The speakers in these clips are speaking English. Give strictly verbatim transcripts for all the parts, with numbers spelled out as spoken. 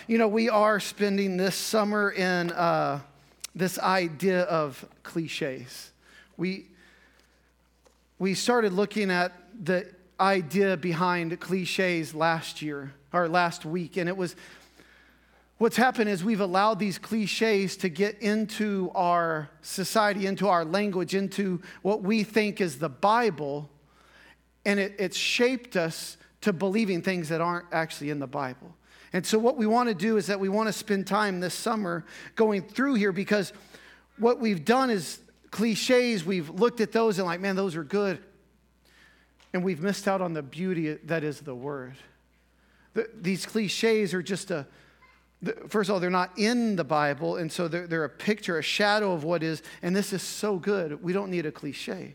you know, we are spending this summer in uh, this idea of cliches. We we started looking at the idea behind cliches last year, or last week, and it was, what's happened is we've allowed these cliches to get into our society, into our language, into what we think is the Bible, and it, it's shaped us to believing things that aren't actually in the Bible. And so what we want to do is that we want to spend time this summer going through here, because what we've done is cliches, we've looked at those and like, man, those are good. And we've missed out on the beauty that is the Word. The, these cliches are just a, the, first of all, they're not in the Bible, and so they're, they're a picture, a shadow of what is, and this is so good, we don't need a cliche.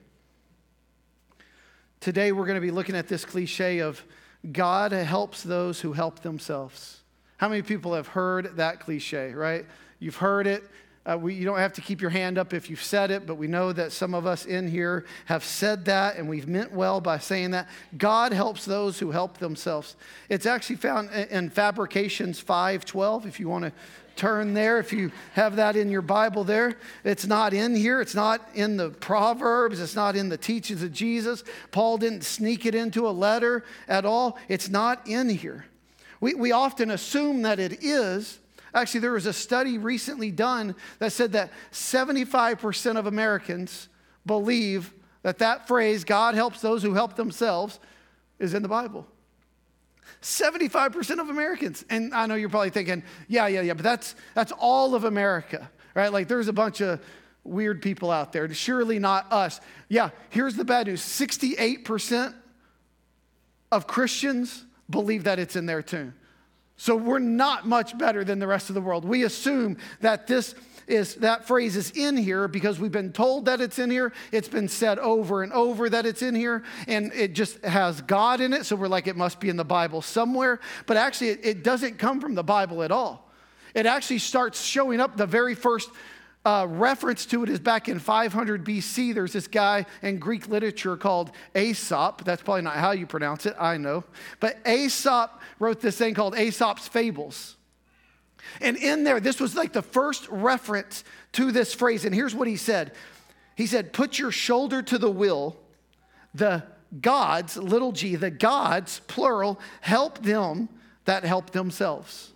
Today we're going to be looking at this cliche of God helps those who help themselves. How many people have heard that cliche, right? You've heard it. Uh, we, you don't have to keep your hand up if you've said it, but we know that some of us in here have said that, and we've meant well by saying that. God helps those who help themselves. It's actually found in Fabrications five twelve, if you want to turn there, if you have that in your Bible there. It's not in here. It's not in the Proverbs. It's not in the teachings of Jesus. Paul didn't sneak it into a letter at all. It's not in here. We, we often assume that it is. Actually, there was a study recently done that said that seventy-five percent of Americans believe that that phrase, God helps those who help themselves, is in the Bible. seventy-five percent of Americans. And I know you're probably thinking, yeah, yeah, yeah, but that's that's all of America, right? Like there's a bunch of weird people out there. Surely not us. Yeah, here's the bad news. sixty-eight percent of Christians believe that it's in there too. So we're not much better than the rest of the world. We assume that this is, that phrase is in here because we've been told that it's in here. It's been said over and over that it's in here, and it just has God in it. So we're like, it must be in the Bible somewhere. But actually, it, it doesn't come from the Bible at all. It actually starts showing up. The very first uh, reference to it is back in five hundred B C. There's this guy in Greek literature called Aesop. That's probably not how you pronounce it, I know. But Aesop wrote this thing called Aesop's Fables. And in there, this was like the first reference to this phrase. And here's what he said. He said, put your shoulder to the wheel. The gods, little g, the gods, plural, help them that help themselves.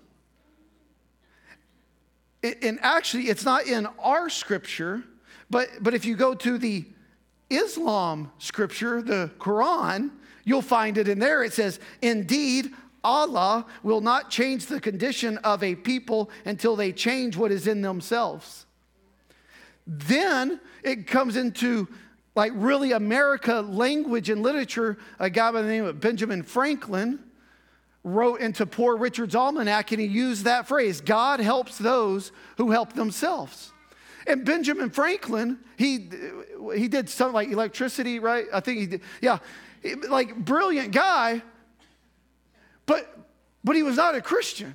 And actually, it's not in our scripture, but, but if you go to the Islam scripture, the Quran, you'll find it in there. It says, indeed, Allah will not change the condition of a people until they change what is in themselves. Then it comes into like really America language and literature. A guy by the name of Benjamin Franklin wrote into Poor Richard's Almanac, and he used that phrase, God helps those who help themselves. And Benjamin Franklin, he he did something like electricity, right? I think he did, yeah, like brilliant guy, but but he was not a Christian.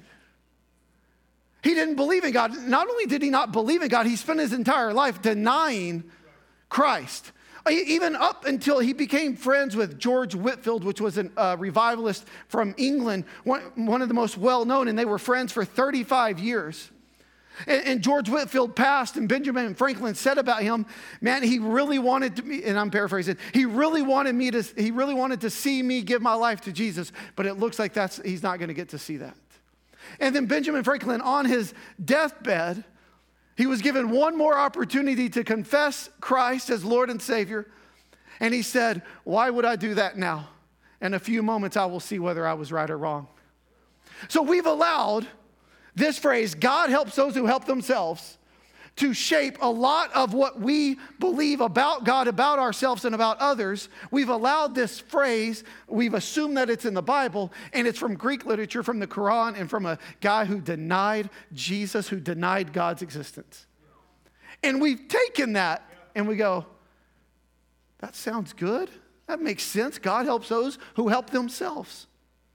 He didn't believe in God. Not only did he not believe in God, he spent his entire life denying Christ. Even up until he became friends with George Whitefield, which was a uh, revivalist from England, one, one of the most well-known, and they were friends for thirty-five years. And, and George Whitefield passed, and Benjamin Franklin said about him, man, he really wanted to me, and I'm paraphrasing, he really wanted me to, he really wanted to see me give my life to Jesus, but it looks like that's he's not going to get to see that. And then Benjamin Franklin, on his deathbed, he was given one more opportunity to confess Christ as Lord and Savior. And he said, why would I do that now? In a few moments, I will see whether I was right or wrong. So we've allowed this phrase, God helps those who help themselves, to shape a lot of what we believe about God, about ourselves, and about others. We've allowed this phrase, we've assumed that it's in the Bible, and it's from Greek literature, from the Quran, and from a guy who denied Jesus, who denied God's existence. And we've taken that, and we go, that sounds good. That makes sense. God helps those who help themselves.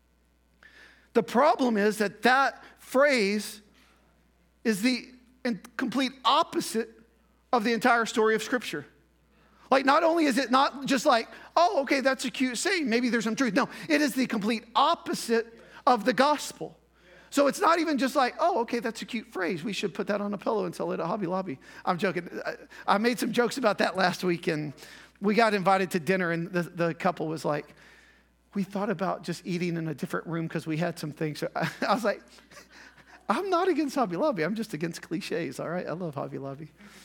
The problem is that that phrase is the and complete opposite of the entire story of Scripture. Like, not only is it not just like, oh, okay, that's a cute saying, maybe there's some truth. No, it is the complete opposite of the gospel. So it's not even just like, oh, okay, that's a cute phrase. We should put that on a pillow and sell it at Hobby Lobby. I'm joking. I, I made some jokes about that last week, and we got invited to dinner, and the, the couple was like, we thought about just eating in a different room because we had some things. So I, I was like, I'm not against Hobby Lobby. I'm just against cliches, all right? I love Hobby Lobby.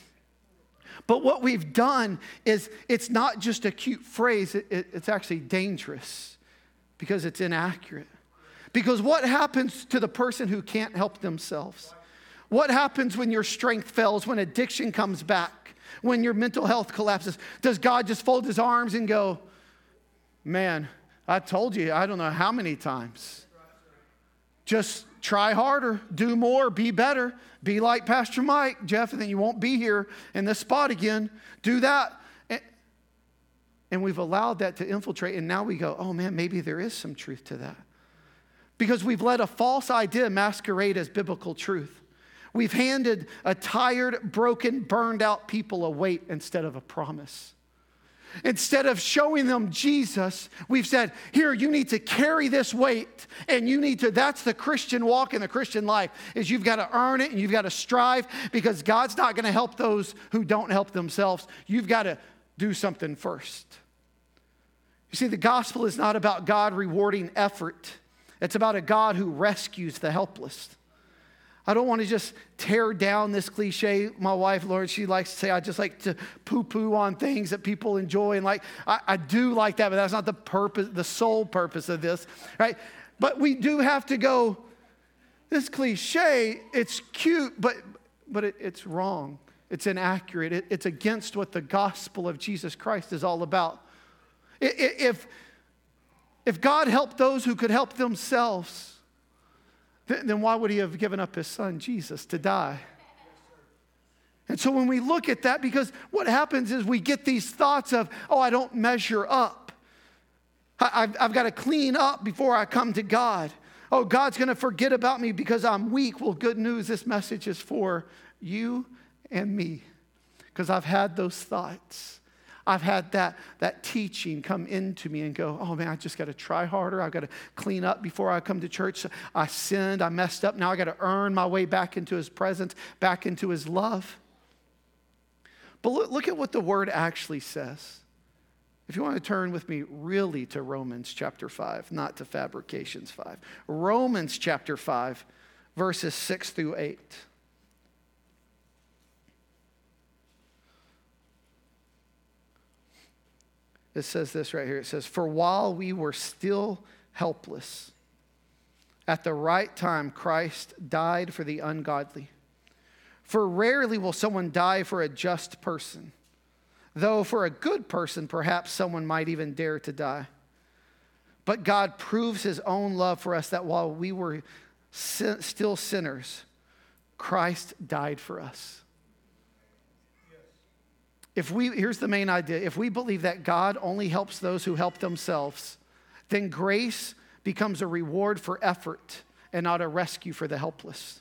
But what we've done is it's not just a cute phrase. It, it, it's actually dangerous because it's inaccurate. Because what happens to the person who can't help themselves? What happens when your strength fails, when addiction comes back, when your mental health collapses? Does God just fold his arms and go, man, I told you, I don't know how many times. Just try harder, do more, be better. Be like Pastor Mike, Jeff, and then you won't be here in this spot again. Do that. And we've allowed that to infiltrate, and now we go, oh man, maybe there is some truth to that. Because we've let a false idea masquerade as biblical truth. We've handed a tired, broken, burned out people a weight instead of a promise. Instead of showing them Jesus, we've said, here, you need to carry this weight, and you need to, that's the Christian walk in the Christian life, is you've got to earn it and you've got to strive, because God's not going to help those who don't help themselves. You've got to do something first. You see, the gospel is not about God rewarding effort. It's about a God who rescues the helpless. I don't want to just tear down this cliche. My wife, Lord, she likes to say, I just like to poo-poo on things that people enjoy. And like, I, I do like that, but that's not the purpose, the sole purpose of this, right? But we do have to go, this cliche, it's cute, but, but it, it's wrong. It's inaccurate. It, it's against what the gospel of Jesus Christ is all about. If, if God helped those who could help themselves, then why would he have given up his son, Jesus, to die? And so when we look at that, because what happens is we get these thoughts of, oh, I don't measure up. I've, I've got to clean up before I come to God. Oh, God's going to forget about me because I'm weak. Well, good news, this message is for you and me, because I've had those thoughts. I've had that, that teaching come into me and go, oh man, I just got to try harder. I've got to clean up before I come to church. I sinned, I messed up. Now I got to earn my way back into his presence, back into his love. But look, look at what the word actually says. If you want to turn with me really to Romans chapter five, not to Fabrications five. Romans chapter five, verses six through eight. It says this right here. It says, for while we were still helpless, at the right time Christ died for the ungodly. For rarely will someone die for a just person, though for a good person perhaps someone might even dare to die. But God proves his own love for us, that while we were sin- still sinners, Christ died for us. If we, here's the main idea. If we believe that God only helps those who help themselves, then grace becomes a reward for effort and not a rescue for the helpless.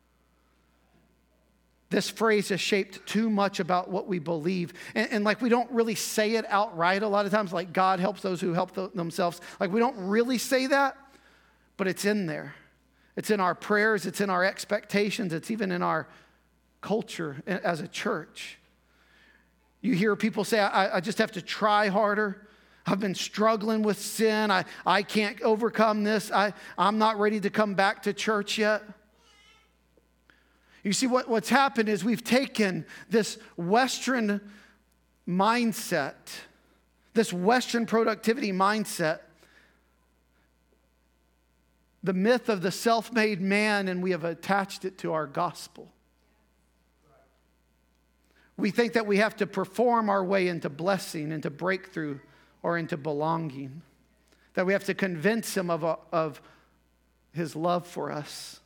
This phrase is shaped too much about what we believe. And, and like we don't really say it outright a lot of times, like God helps those who help th- themselves. Like we don't really say that, but it's in there. It's in our prayers. It's in our expectations. It's even in our culture as a church. You hear people say, I, I just have to try harder. I've been struggling with sin. I, I can't overcome this. I, I'm not ready to come back to church yet. You see, what, what's happened is we've taken this Western mindset, this Western productivity mindset, the myth of the self-made man, and we have attached it to our gospel. We think that we have to perform our way into blessing, into breakthrough, or into belonging. That we have to convince him of, a, of his love for us.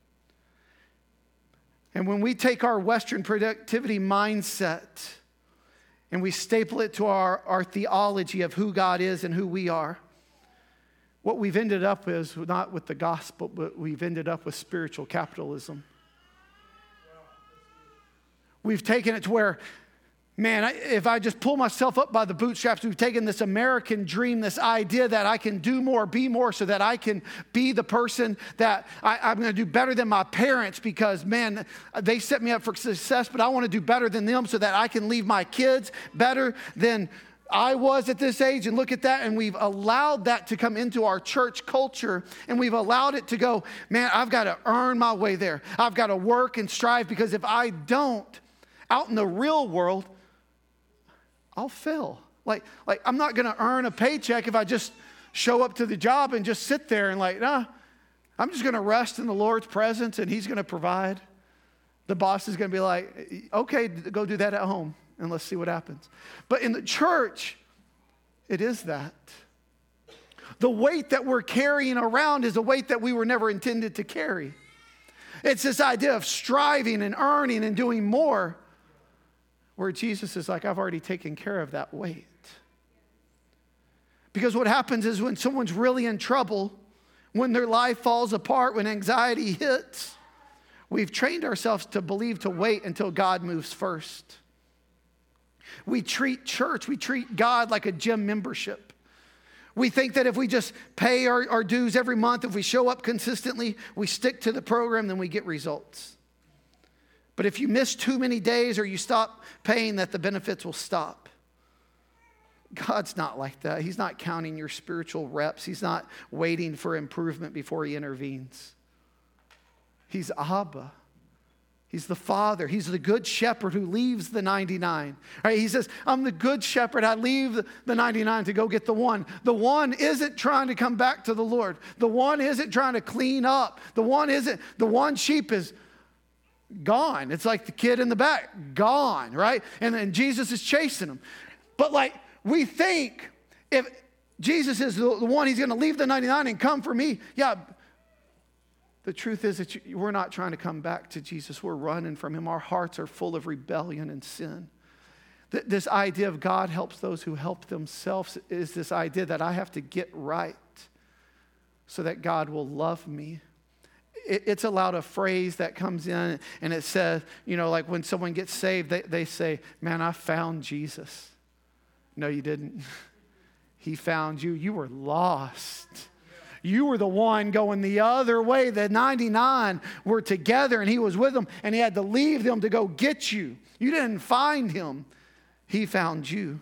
And when we take our Western productivity mindset and we staple it to our, our theology of who God is and who we are, what we've ended up is not with the gospel, but we've ended up with spiritual capitalism. We've taken it to where Man, I, if I just pull myself up by the bootstraps, we've taken this American dream, this idea that I can do more, be more, so that I can be the person that I, I'm going to do better than my parents because, man, they set me up for success, but I want to do better than them so that I can leave my kids better than I was at this age. And look at that. And we've allowed that to come into our church culture, and we've allowed it to go, man, I've got to earn my way there. I've got to work and strive, because if I don't, out in the real world, I'll fail. Like, like I'm not going to earn a paycheck if I just show up to the job and just sit there and like, nah, I'm just going to rest in the Lord's presence and He's going to provide. The boss is going to be like, okay, go do that at home and let's see what happens. But in the church, it is that. The weight that we're carrying around is a weight that we were never intended to carry. It's this idea of striving and earning and doing more, where Jesus is like, I've already taken care of that weight. Because what happens is when someone's really in trouble, when their life falls apart, when anxiety hits, we've trained ourselves to believe to wait until God moves first. We treat church, we treat God like a gym membership. We think that if we just pay our, our dues every month, if we show up consistently, we stick to the program, then we get results. But if you miss too many days or you stop paying, that the benefits will stop. God's not like that. He's not counting your spiritual reps. He's not waiting for improvement before He intervenes. He's Abba. He's the Father. He's the good shepherd who leaves the ninety-nine. Right? He says, I'm the good shepherd. I leave the ninety-nine to go get the one. The one isn't trying to come back to the Lord. The one isn't trying to clean up. The one isn't, the one sheep is gone. It's like the kid in the back, gone, right? And then Jesus is chasing him. But like, we think if Jesus is the, the one, He's going to leave the ninety-nine and come for me. Yeah. The truth is that you, we're not trying to come back to Jesus. We're running from Him. Our hearts are full of rebellion and sin. Th- this idea of God helps those who help themselves is this idea that I have to get right so that God will love me. It's allowed a phrase that comes in and it says, you know, like when someone gets saved, they, they say, man, I found Jesus. No, you didn't. He found you. You were lost. You were the one going the other way. The ninety-nine were together and He was with them and He had to leave them to go get you. You didn't find Him. He found you.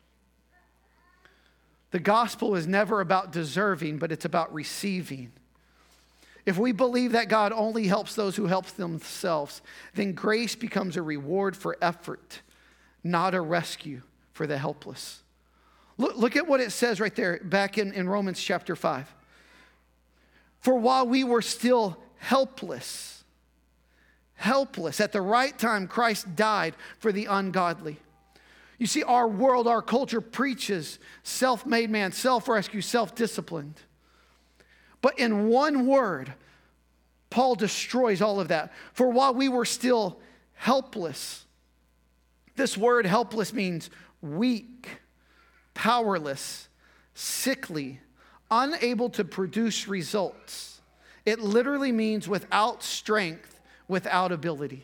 The gospel is never about deserving, but it's about receiving. If we believe that God only helps those who help themselves, then grace becomes a reward for effort, not a rescue for the helpless. Look, look at what it says right there back in, in Romans chapter five. For while we were still helpless, helpless, at the right time, Christ died for the ungodly. You see, our world, our culture preaches self-made man, self-rescue, self-disciplined. But in one word, Paul destroys all of that. For while we were still helpless, this word helpless means weak, powerless, sickly, unable to produce results. It literally means without strength, without ability.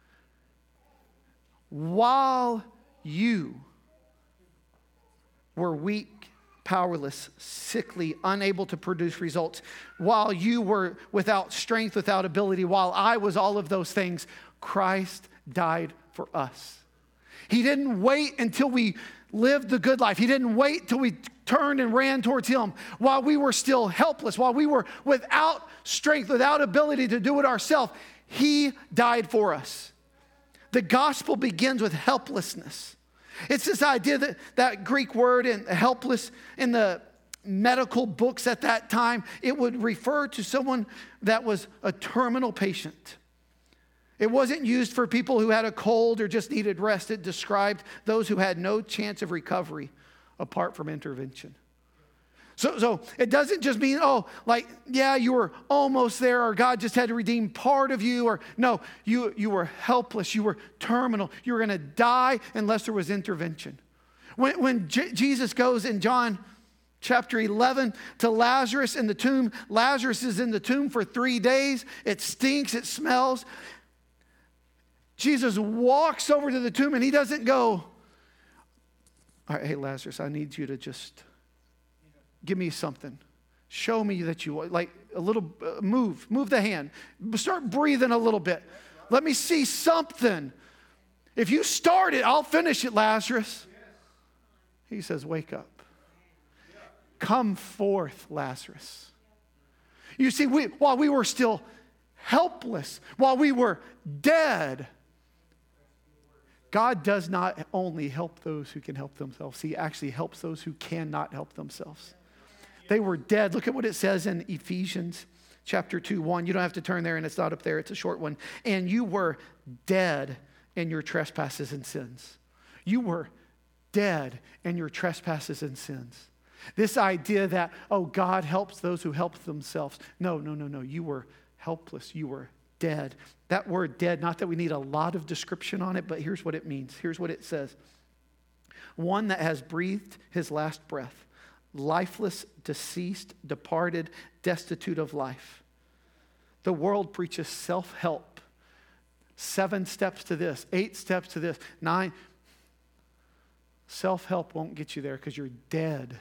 While you were weak, powerless, sickly, unable to produce results, while you were without strength, without ability, while I was all of those things, Christ died for us. He didn't wait until we lived the good life. He didn't wait till we turned and ran towards Him. While we were still helpless, while we were without strength, without ability to do it ourselves, He died for us. The gospel begins with helplessness. It's this idea that that Greek word in helpless in the medical books at that time, it would refer to someone that was a terminal patient. It wasn't used for people who had a cold or just needed rest. It described those who had no chance of recovery apart from intervention. So, so it doesn't just mean, oh, like, yeah, you were almost there, or God just had to redeem part of you, or no, you, you were helpless, you were terminal, you were going to die unless there was intervention. When, when J- Jesus goes in John chapter eleven to Lazarus in the tomb, Lazarus is in the tomb for three days. It stinks, it smells. Jesus walks over to the tomb and He doesn't go, All right, hey, Lazarus, I need you to just give me something. Show me that you, like a little, uh, move, move the hand. Start breathing a little bit. Let me see something. If you start it, I'll finish it, Lazarus. He says, wake up. Come forth, Lazarus. You see, we, while we were still helpless, while we were dead, God does not only help those who can help themselves. He actually helps those who cannot help themselves. They were dead. Look at what it says in Ephesians chapter two, one. You don't have to turn there, and it's not up there. It's a short one. And you were dead in your trespasses and sins. You were dead in your trespasses and sins. This idea that, oh, God helps those who help themselves. No, no, no, no. You were helpless. You were dead. That word dead, not that we need a lot of description on it, but here's what it means. Here's what it says. One that has breathed his last breath. Lifeless, deceased, departed, destitute of life. The world preaches self-help. Seven steps to this, eight steps to this, nine. Self-help won't get you there because you're dead.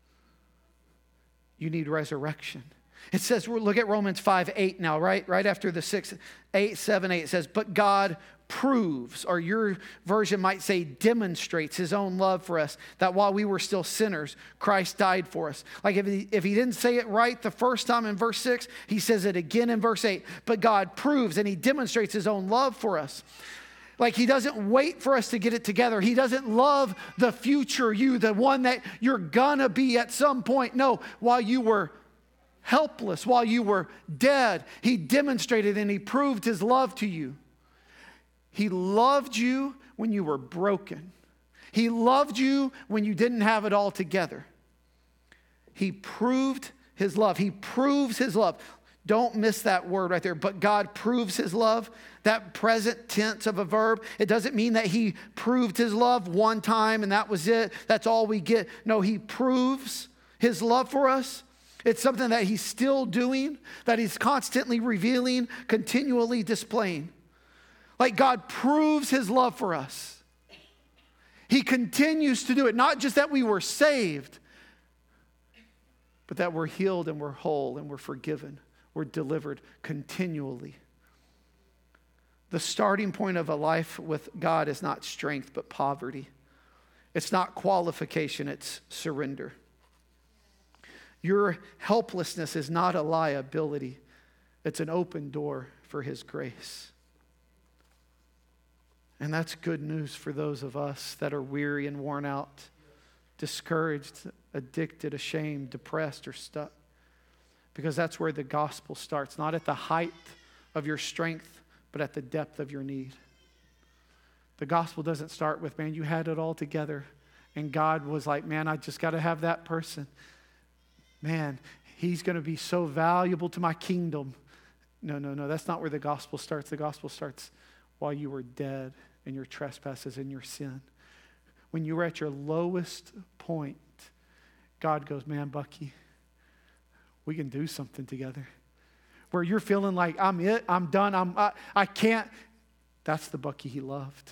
You need resurrection. It says, look at Romans five, eight now, right? Right after the six, eight, seven, eight, it says, but God proves, or your version might say demonstrates his own love for us, that while we were still sinners, Christ died for us. Like if he, if he didn't say it right the first time in verse six, he says it again in verse eight. But God proves and he demonstrates his own love for us. Like he doesn't wait for us to get it together. He doesn't love the future you, the one that you're gonna be at some point. No, while you were helpless, while you were dead, he demonstrated and he proved his love to you. He loved you when you were broken. He loved you when you didn't have it all together. He proved his love. He proves his love. Don't miss that word right there. But God proves his love. That present tense of a verb, it doesn't mean that he proved his love one time and that was it. That's all we get. No, he proves his love for us. It's something that he's still doing, that he's constantly revealing, continually displaying. Like God proves his love for us. He continues to do it. Not just that we were saved, but that we're healed and we're whole and we're forgiven. We're delivered continually. The starting point of a life with God is not strength, but poverty. It's not qualification, it's surrender. Your helplessness is not a liability. It's an open door for his grace. And that's good news for those of us that are weary and worn out, discouraged, addicted, ashamed, depressed, or stuck. Because that's where the gospel starts, not at the height of your strength, but at the depth of your need. The gospel doesn't start with, man, you had it all together. And God was like, man, I just got to have that person. Man, he's going to be so valuable to my kingdom. No, no, no, that's not where the gospel starts. The gospel starts while you were dead in your trespasses and your sin. When you were at your lowest point, God goes, man, Bucky, we can do something together. Where you're feeling like, I'm it, I'm done, I'm, I, I can't. That's the Bucky he loved.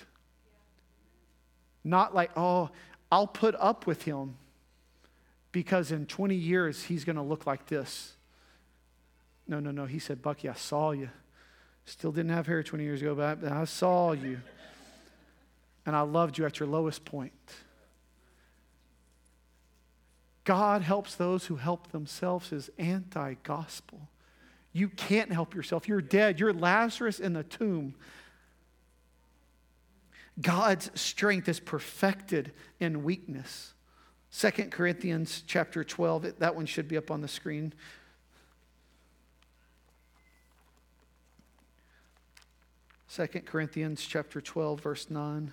Not like, oh, I'll put up with him because in twenty years he's going to look like this. No, no, no. He said, Bucky, I saw you. Still didn't have hair twenty years ago, but I saw you. And I loved you at your lowest point. God helps those who help themselves is anti-gospel. You can't help yourself. You're dead. You're Lazarus in the tomb. God's strength is perfected in weakness. Second Corinthians chapter twelve, that one should be up on the screen. Second Corinthians chapter twelve, verse nine.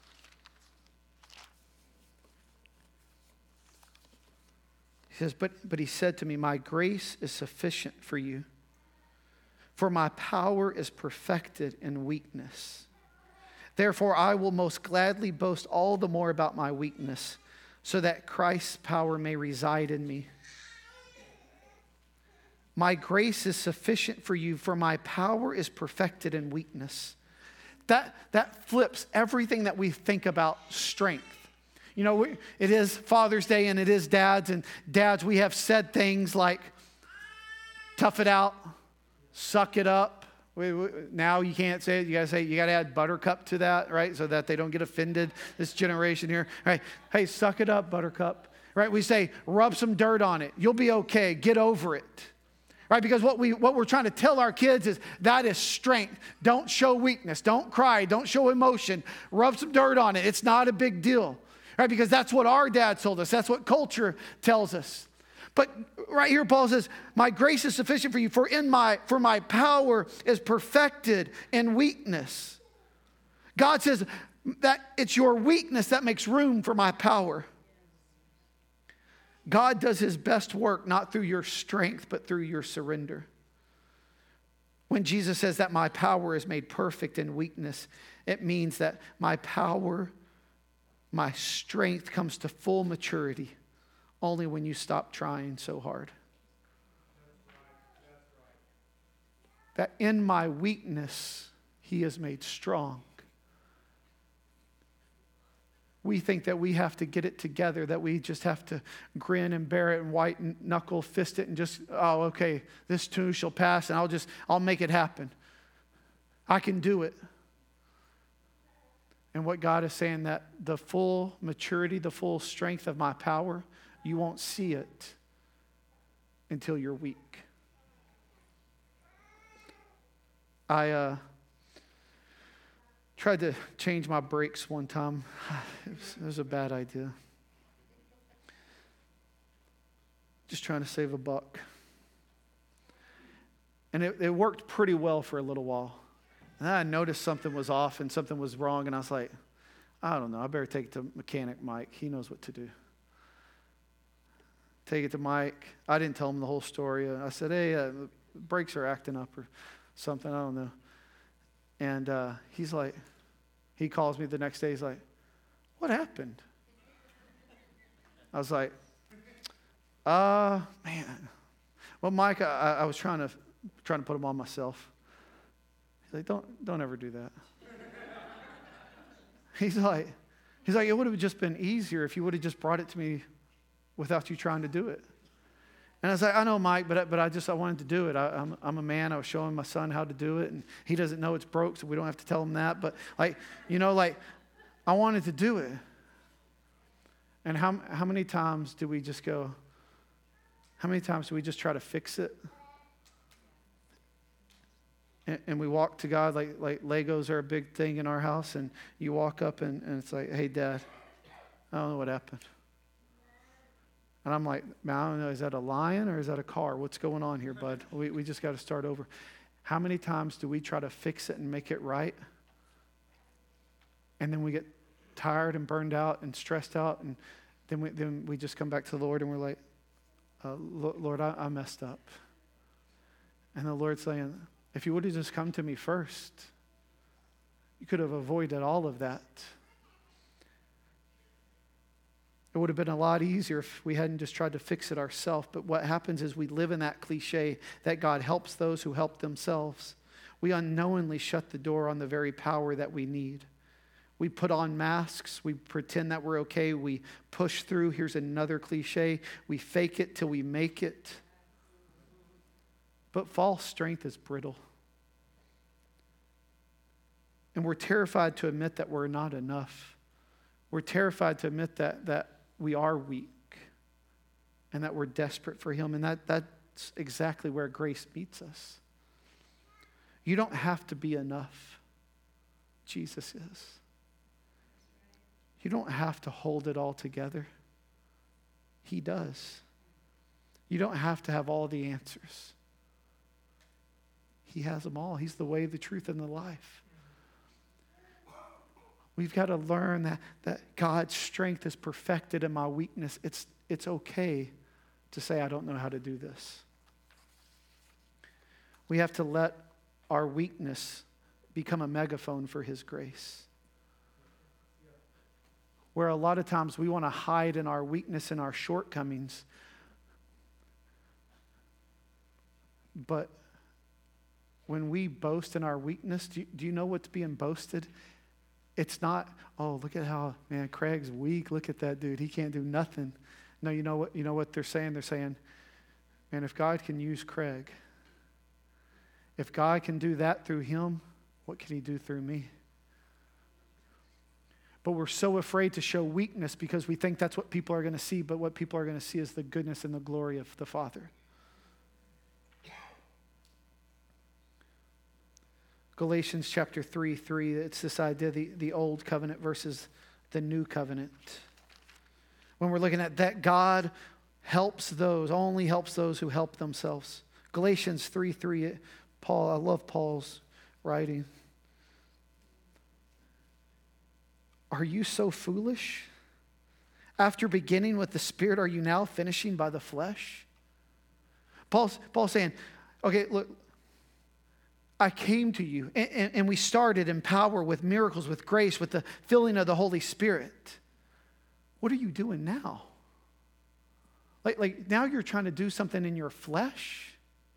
He says, but, but he said to me, my grace is sufficient for you, for my power is perfected in weakness. Therefore, I will most gladly boast all the more about my weakness, so that Christ's power may reside in me. My grace is sufficient for you, for my power is perfected in weakness. That, that flips everything that we think about strength. You know, we, it is Father's Day and it is dads. And dads, we have said things like, tough it out, suck it up. We, we, now you can't say it. You got to say, you got to add buttercup to that, right? So that they don't get offended, this generation here. Right? Hey, suck it up, buttercup. Right? We say, rub some dirt on it. You'll be okay. Get over it. Right? Because what, we, what we're trying to tell our kids is that is strength. Don't show weakness. Don't cry. Don't show emotion. Rub some dirt on it. It's not a big deal. Right? Because that's what our dad told us. That's what culture tells us. But right here, Paul says, my grace is sufficient for you, for in my for my power is perfected in weakness. God says that it's your weakness that makes room for my power. God does his best work not through your strength, but through your surrender. When Jesus says that my power is made perfect in weakness, it means that my power, my strength comes to full maturity only when you stop trying so hard. That in my weakness, he is made strong. We think that we have to get it together, that we just have to grin and bear it and white knuckle fist it and just, oh, okay, this too shall pass and I'll just, I'll make it happen. I can do it. And what God is saying, that the full maturity, the full strength of my power, you won't see it until you're weak. I uh, tried to change my brakes one time. It was, it was a bad idea. Just trying to save a buck. And it, it worked pretty well for a little while. And then I noticed something was off and something was wrong. And I was like, I don't know. I better take it to mechanic Mike. He knows what to do. Take it to Mike. I didn't tell him the whole story. I said, hey, uh, the brakes are acting up or something. I don't know. And uh, he's like, he calls me the next day. He's like, what happened? I was like, uh, man. Well, Mike, I, I was trying to trying to put him on myself. He's like, don't don't ever do that. He's like, he's like, it would have just been easier if you would have just brought it to me without you trying to do it. And I was like, I know, Mike, but but I just I wanted to do it. I, I'm I'm a man. I was showing my son how to do it, and he doesn't know it's broke, so we don't have to tell him that. But like, you know, like, I wanted to do it. And how how many times do we just go? How many times do we just try to fix it? And, and we walk to God like like Legos are a big thing in our house, and you walk up and, and it's like, hey, Dad, I don't know what happened. And I'm like, man, I don't know, is that a lion or is that a car? What's going on here, bud? We we just got to start over. How many times do we try to fix it and make it right? And then we get tired and burned out and stressed out, and then we then we just come back to the Lord and we're like, uh, Lord, I, I messed up. And the Lord's saying, if you would have just come to me first, you could have avoided all of that. It would have been a lot easier if we hadn't just tried to fix it ourselves. But what happens is we live in that cliche that God helps those who help themselves. We unknowingly shut the door on the very power that we need. We put on masks. We pretend that we're okay. We push through. Here's another cliche. We fake it till we make it. But false strength is brittle. And we're terrified to admit that we're not enough. We're terrified to admit that that we are weak and that we're desperate for Him. And that, that's exactly where grace meets us. You don't have to be enough. Jesus is. You don't have to hold it all together. He does. You don't have to have all the answers. He has them all. He's the way, the truth, and the life. We've got to learn that, that God's strength is perfected in my weakness. It's, it's okay to say, I don't know how to do this. We have to let our weakness become a megaphone for His grace. Where a lot of times we want to hide in our weakness and our shortcomings. But when we boast in our weakness, do you, do you know what's being boasted? It's not, oh, look at how, man, Craig's weak. Look at that dude. He can't do nothing. No, you know what, you know what they're saying? They're saying, man, if God can use Craig, if God can do that through him, what can he do through me? But we're so afraid to show weakness because we think that's what people are going to see, but what people are going to see is the goodness and the glory of the Father. Galatians chapter three, three, it's this idea, the, the old covenant versus the new covenant. When we're looking at that, God helps those, only helps those who help themselves. Galatians three, three, Paul, I love Paul's writing. Are you so foolish? After beginning with the Spirit, are you now finishing by the flesh? Paul's, Paul's saying, okay, look, I came to you, and, and, and we started in power with miracles, with grace, with the filling of the Holy Spirit. What are you doing now? Like, like now you're trying to do something in your flesh?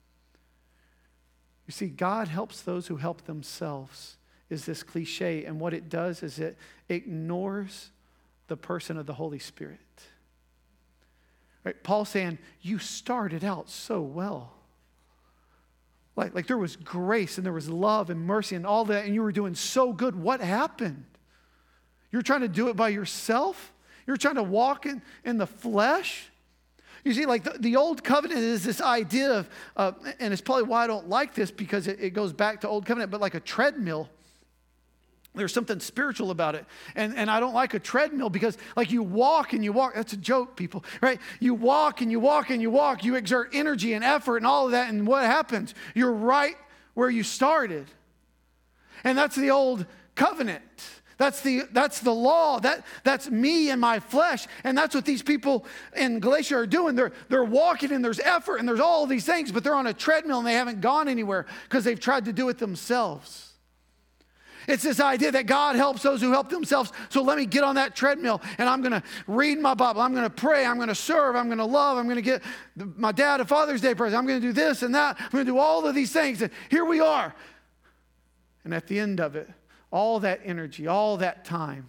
You see, God helps those who help themselves, is this cliche. And what it does is it ignores the person of the Holy Spirit. Right? Paul's saying, you started out so well. Like, like there was grace and there was love and mercy and all that, and you were doing so good. What happened? You're trying to do it by yourself? You're trying to walk in, in the flesh? You see, like the, the old covenant is this idea of, uh, and it's probably why I don't like this because it, it goes back to old covenant, but like a treadmill. There's something spiritual about it. And, and I don't like a treadmill because like you walk and you walk. That's a joke, people, right? You walk and you walk and you walk. You exert energy and effort and all of that. And what happens? You're right where you started. And that's the old covenant. That's the, that's the law. That, that's me and my flesh. And that's what these people in Galatia are doing. They're, they're walking and there's effort and there's all these things, but they're on a treadmill and they haven't gone anywhere because they've tried to do it themselves. It's this idea that God helps those who help themselves. So let me get on that treadmill and I'm going to read my Bible. I'm going to pray. I'm going to serve. I'm going to love. I'm going to get my dad a Father's Day present. I'm going to do this and that. I'm going to do all of these things. And here we are. And at the end of it, all that energy, all that time,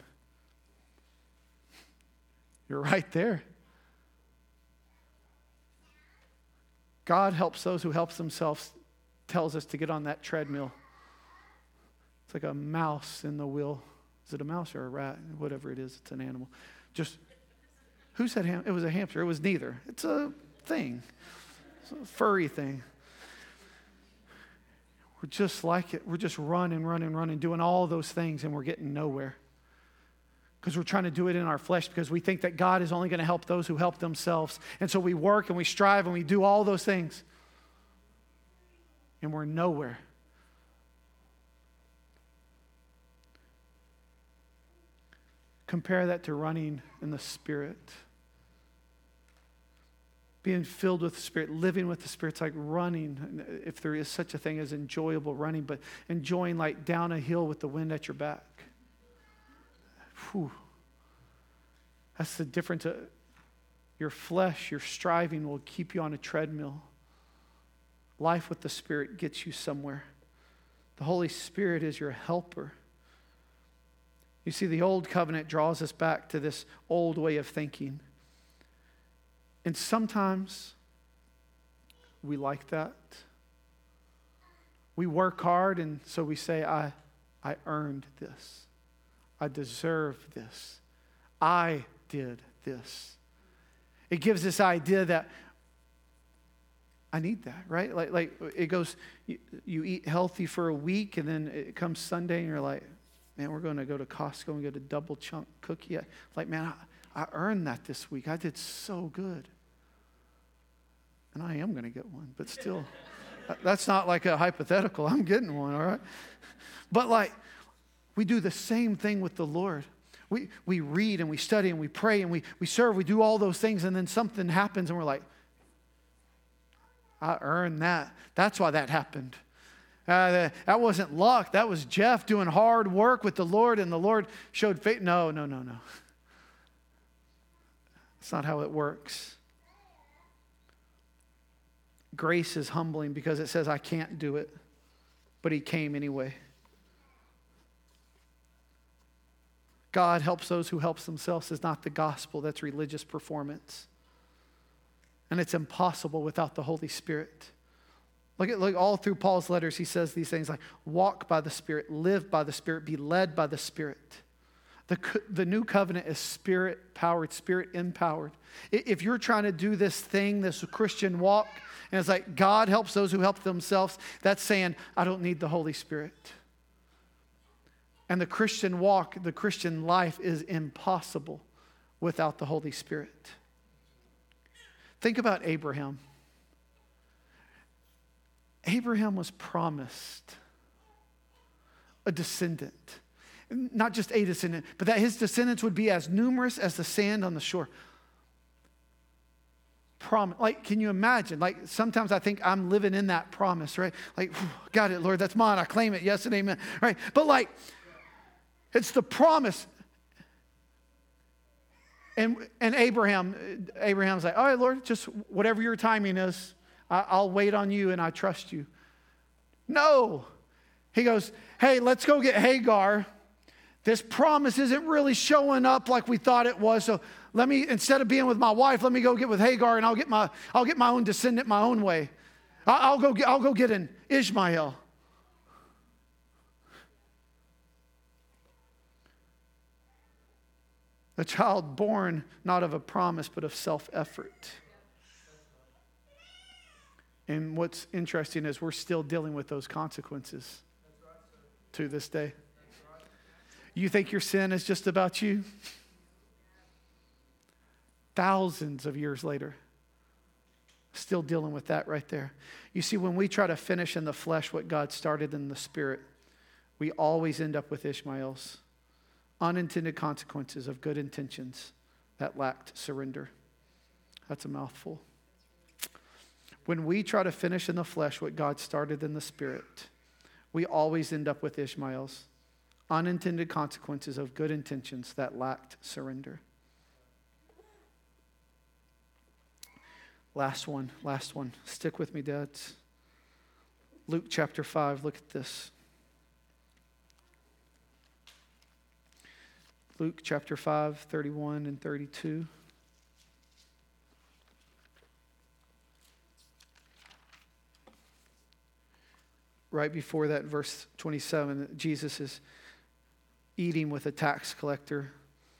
you're right there. God helps those who help themselves, tells us to get on that treadmill. It's like a mouse in the wheel. Is it a mouse or a rat? Whatever it is, it's an animal. Just, who said ham? It was a hamster. It was neither. It's a thing. It's a furry thing. We're just like it. We're just running, running, running, doing all those things, and we're getting nowhere. Because we're trying to do it in our flesh because we think that God is only going to help those who help themselves. And so we work and we strive and we do all those things. And we're nowhere. Compare that to running in the Spirit. Being filled with the Spirit, living with the Spirit. It's like running, if there is such a thing as enjoyable running, but enjoying like down a hill with the wind at your back. Whew. That's the difference. Your flesh, your striving will keep you on a treadmill. Life with the Spirit gets you somewhere. The Holy Spirit is your helper. You see, the old covenant draws us back to this old way of thinking. And sometimes we like that. We work hard, and so we say, I, I earned this. I deserve this. I did this. It gives this idea that I need that, right? Like, like it goes, you, you eat healthy for a week, and then it comes Sunday, and you're like, man, we're going to go to Costco and get a double chunk cookie. Like, man, I, I earned that this week. I did so good. And I am going to get one, but still, that's not like a hypothetical. I'm getting one, all right? But like, we do the same thing with the Lord. We we read and we study and we pray and we, we serve. We do all those things, and then something happens and we're like, I earned that. That's why that happened. Uh, that wasn't luck. That was Jeff doing hard work with the Lord, and the Lord showed faith. No, no, no, no. That's not how it works. Grace is humbling because it says, I can't do it, but he came anyway. God helps those who help themselves is not the gospel. That's religious performance. And it's impossible without the Holy Spirit. Look at look all through Paul's letters, he says these things like walk by the Spirit, live by the Spirit, be led by the Spirit. The, the new covenant is Spirit-powered, Spirit-empowered. If you're trying to do this thing, this Christian walk, and it's like God helps those who help themselves, that's saying, I don't need the Holy Spirit. And the Christian walk, the Christian life is impossible without the Holy Spirit. Think about Abraham. Abraham was promised a descendant. Not just a descendant, but that his descendants would be as numerous as the sand on the shore. Promise. Like, can you imagine? Like, sometimes I think I'm living in that promise, right? Like, got it, Lord, that's mine. I claim it. Yes and amen. Right? But like, it's the promise. And, and Abraham, Abraham's like, all right, Lord, just whatever your timing is, I, I'll wait on you and I trust you. No. He goes, hey, let's go get Hagar. This promise isn't really showing up like we thought it was. So let me, instead of being with my wife, let me go get with Hagar and I'll get my, I'll get my own descendant my own way. I'll, I'll go get, I'll go get an Ishmael. A child born not of a promise, but of self-effort. And what's interesting is we're still dealing with those consequences to this day. You think your sin is just about you? Thousands of years later, still dealing with that right there. You see, when we try to finish in the flesh what God started in the spirit, we always end up with Ishmaels. Unintended consequences of good intentions that lacked surrender. That's a mouthful. When we try to finish in the flesh what God started in the spirit, we always end up with Ishmaels. Unintended consequences of good intentions that lacked surrender. Last one, last one. Stick with me, dads. Luke chapter five, look at this. Luke chapter five, thirty-one and thirty-two. Right before that, verse twenty-seven, Jesus is eating with a tax collector.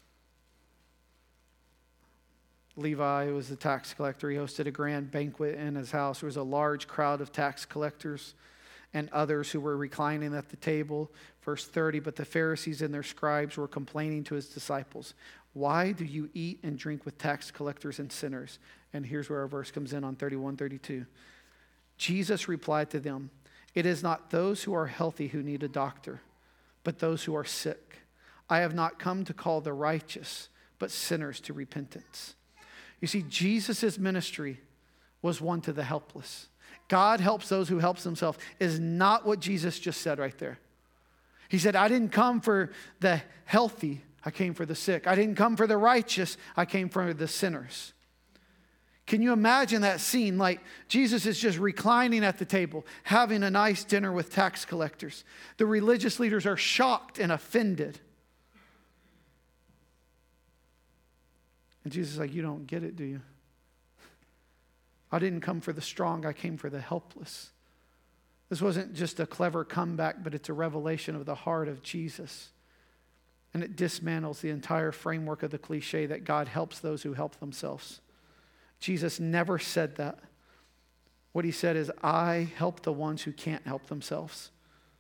Levi was the tax collector. He hosted a grand banquet in his house. There was a large crowd of tax collectors and others who were reclining at the table. Verse thirty, but the Pharisees and their scribes were complaining to his disciples, why do you eat and drink with tax collectors and sinners? And here's where our verse comes in on thirty-one, thirty-two. Jesus replied to them, it is not those who are healthy who need a doctor, but those who are sick. I have not come to call the righteous, but sinners to repentance. You see, Jesus' ministry was one to the helpless. God helps those who helps themselves is not what Jesus just said right there. He said, I didn't come for the healthy, I came for the sick. I didn't come for the righteous, I came for the sinners. Can you imagine that scene? Like Jesus is just reclining at the table, having a nice dinner with tax collectors. The religious leaders are shocked and offended. And Jesus is like, you don't get it, do you? I didn't come for the strong, I came for the helpless. This wasn't just a clever comeback, but it's a revelation of the heart of Jesus. And it dismantles the entire framework of the cliche that God helps those who help themselves. Jesus never said that. What he said is, I help the ones who can't help themselves.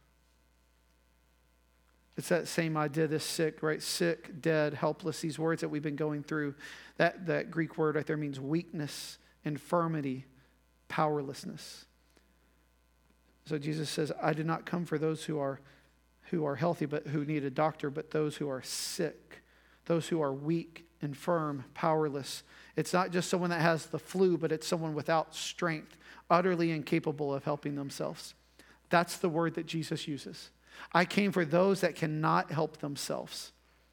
It's that same idea, this sick, right? Sick, dead, helpless, these words that we've been going through. That, that Greek word right there means weakness, infirmity, powerlessness. So Jesus says, I did not come for those who are, who are healthy, but who need a doctor, but those who are sick, those who are weak, infirm, powerless. It's not just someone that has the flu, but it's someone without strength, utterly incapable of helping themselves. That's the word that Jesus uses. I came for those that cannot help themselves.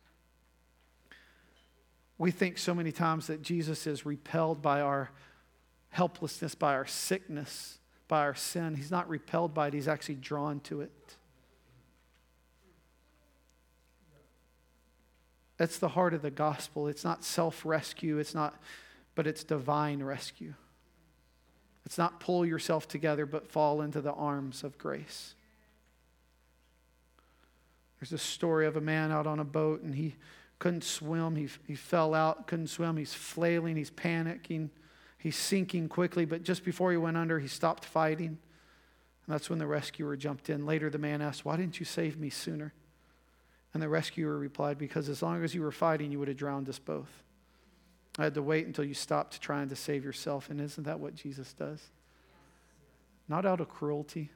We think so many times that Jesus is repelled by our helplessness, by our sickness, by our sin. He's not repelled by it. He's actually drawn to it. That's the heart of the gospel. It's not self-rescue, it's not, but it's divine rescue. It's not pull yourself together, but fall into the arms of grace. There's a story of a man out on a boat, and he couldn't swim. He, he fell out, couldn't swim. He's flailing, he's panicking, he's sinking quickly. But just before he went under, he stopped fighting. And that's when the rescuer jumped in. Later, the man asked, "Why didn't you save me sooner?" And the rescuer replied, "Because as long as you were fighting, you would have drowned us both. I had to wait until you stopped trying to save yourself." And isn't that what Jesus does? Not out of cruelty,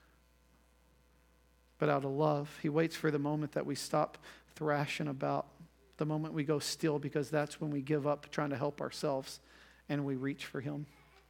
but out of love. He waits for the moment that we stop thrashing about, the moment we go still, because that's when we give up trying to help ourselves and we reach for him.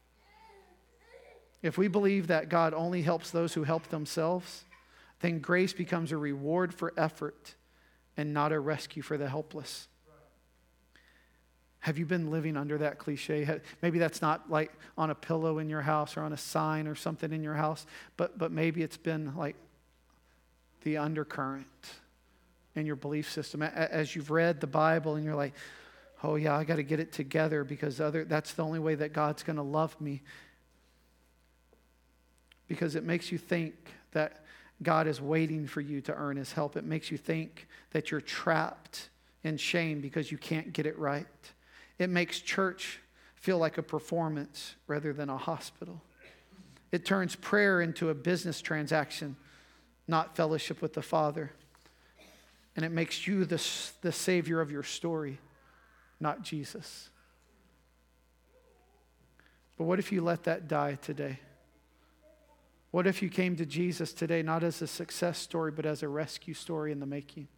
If we believe that God only helps those who help themselves, then grace becomes a reward for effort and not a rescue for the helpless. Have you been living under that cliche? Maybe that's not like on a pillow in your house or on a sign or something in your house, but, but maybe it's been like the undercurrent in your belief system. As you've read the Bible and you're like, oh yeah, I got to get it together because other that's the only way that God's going to love me. Because it makes you think that God is waiting for you to earn his help. It makes you think that you're trapped in shame because you can't get it right. It makes church feel like a performance rather than a hospital. It turns prayer into a business transaction, not fellowship with the Father. And it makes you the, the savior of your story, not Jesus. But what if you let that die today? What if you came to Jesus today not as a success story, but as a rescue story in the making?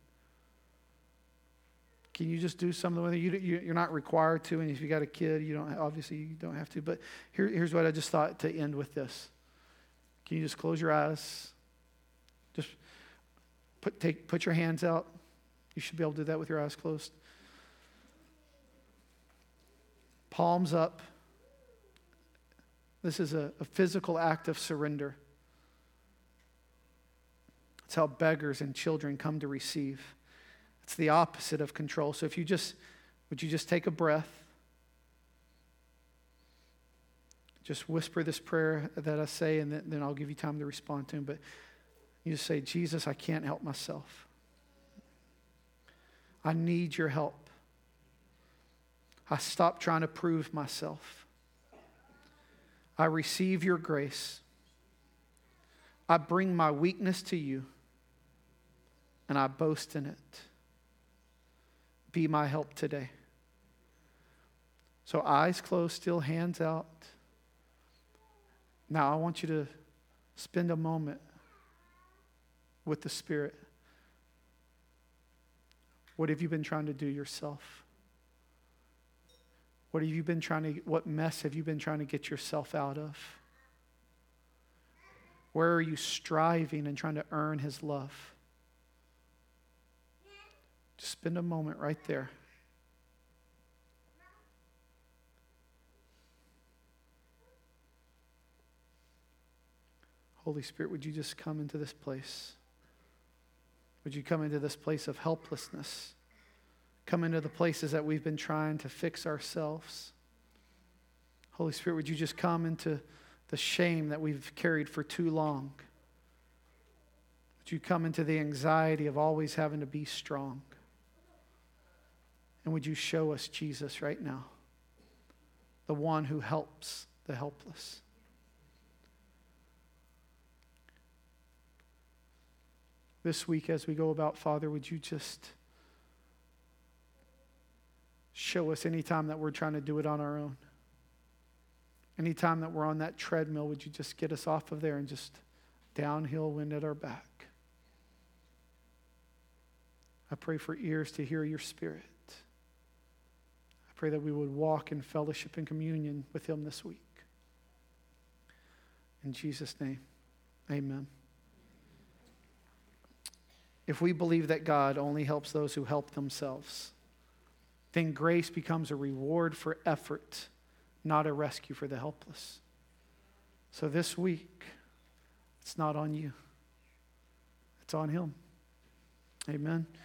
Can you just do something with it? You, you, you're not required to, and if you got a kid, you don't. Obviously, you don't have to. But here, here's what I just thought to end with this. Can you just close your eyes? Just put take put your hands out. You should be able to do that with your eyes closed. Palms up. This is a, a physical act of surrender. It's how beggars and children come to receive. It's the opposite of control. So if you just, would you just take a breath? Just whisper this prayer that I say, and then, then I'll give you time to respond to him. But you just say, Jesus, I can't help myself. I need your help. I stop trying to prove myself. I receive your grace. I bring my weakness to you, and I boast in it. Be my help today. So eyes closed, still hands out. Now I want you to spend a moment with the Spirit. What have you been trying to do yourself? What have you been trying to, what mess have you been trying to get yourself out of? Where are you striving and trying to earn his love? Just spend a moment right there. Holy Spirit, would you just come into this place? Would you come into this place of helplessness? Come into the places that we've been trying to fix ourselves. Holy Spirit, would you just come into the shame that we've carried for too long? Would you come into the anxiety of always having to be strong? And would you show us Jesus right now, the one who helps the helpless? This week as we go about, Father, would you just show us anytime that we're trying to do it on our own? Anytime that we're on that treadmill, would you just get us off of there and just downhill, wind at our back? I pray for ears to hear your Spirit. I pray that we would walk in fellowship and communion with him this week. In Jesus' name, amen. If we believe that God only helps those who help themselves, then grace becomes a reward for effort, not a rescue for the helpless. So this week, it's not on you. It's on him. Amen.